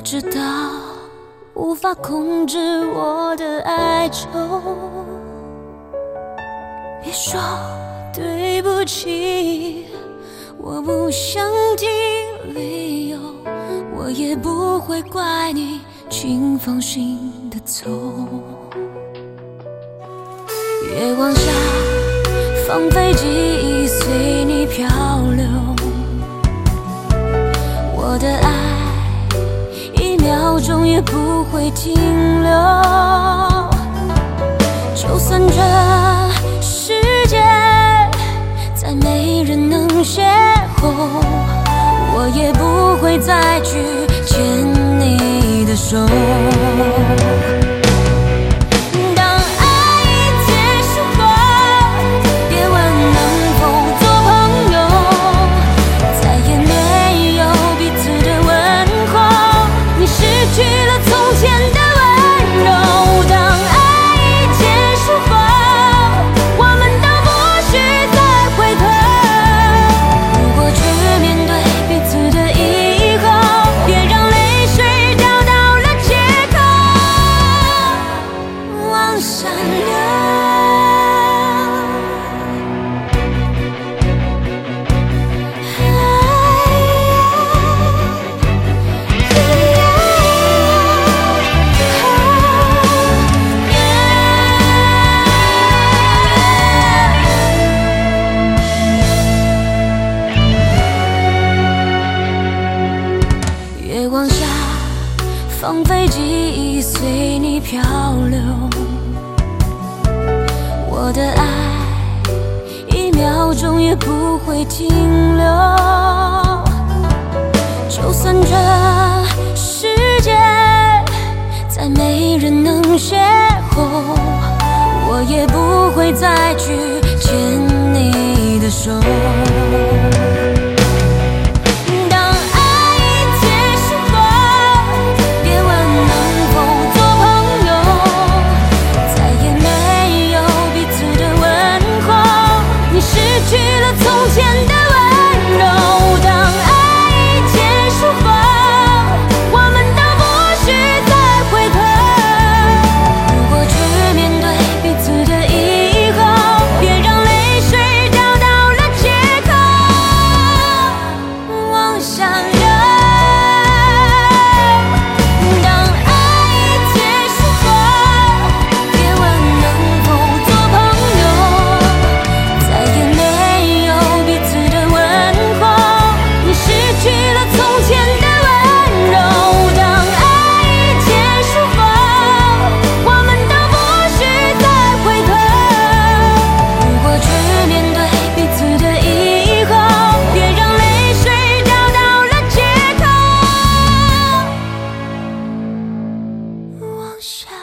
知道无法控制我的哀愁，别说对不起，我不想听理由，我也不会怪你请放心的走。月光下放飞记忆随你漂流，我的爱一秒钟也不会停留，就算这世界再没人能邂逅，我也不会再去牵你的手。月光下放飞记忆随你漂流，我的爱一秒钟也不会停留，就算这世界再没人能邂逅，我也不会再去牵你的手。下